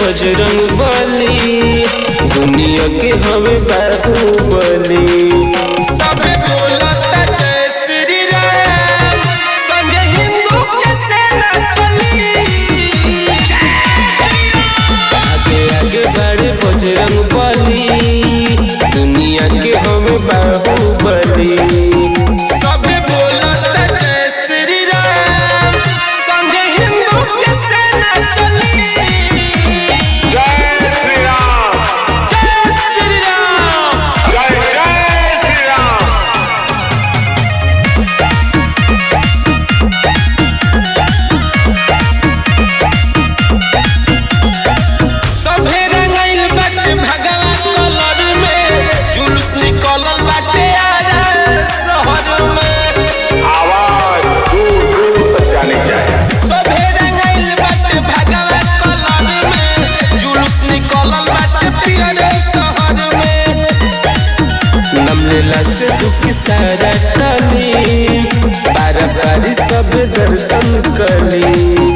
बजरंग बली, दुनिया के हमें बाहुबली। सबे बोलता जय श्री राम, संगे हिंदू के सेना चली। आगे आगे बढ़े बजरंग बली, दुनिया के हमें बाहुबली। सबे बोलता जय श्री राम, संगे हिंदू के सेना चली। जय श्री राम, जय श्री राम, जय जय श्री राम। सभे रंगाइल बाटे भगवा कलर में, जुलूस निकलल बाटे आरा शहर में। आवाज दूर दूर तक जानी चाहिए। सभे रंगाइल बाटे भगवा कलर में, जुलूस निकलल बाटे पियरे शहर में। नाम लेला से दुख सारा टली, पारा पारी सब दर्शन कली।